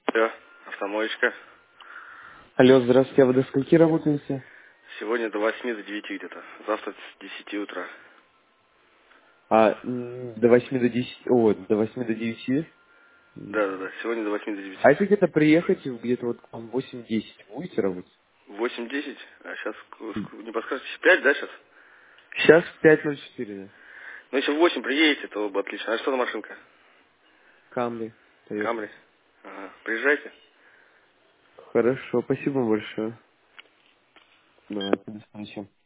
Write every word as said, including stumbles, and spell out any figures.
Да, автомоечка. Алло, здравствуйте, а вы до скольки работаете? Сегодня до восьми, до девяти где-то. Завтра с десяти утра. А, м, до восьми до десяти, о, до восьми до девяти? Да, да, М. да. Сегодня до восьми, до А девяти. если где-то приехать, где-то вот там восемь-десять будете работать? Восемь-десять. А сейчас, не подскажете, пять, да, сейчас? Сейчас в пять ноль четыре, да. Ну, если в восемь приедете, то бы отлично. А что за машинка? Камри, Toyota. Камри? Ага. Приезжайте. Хорошо, спасибо большое. Давайте, до встречи.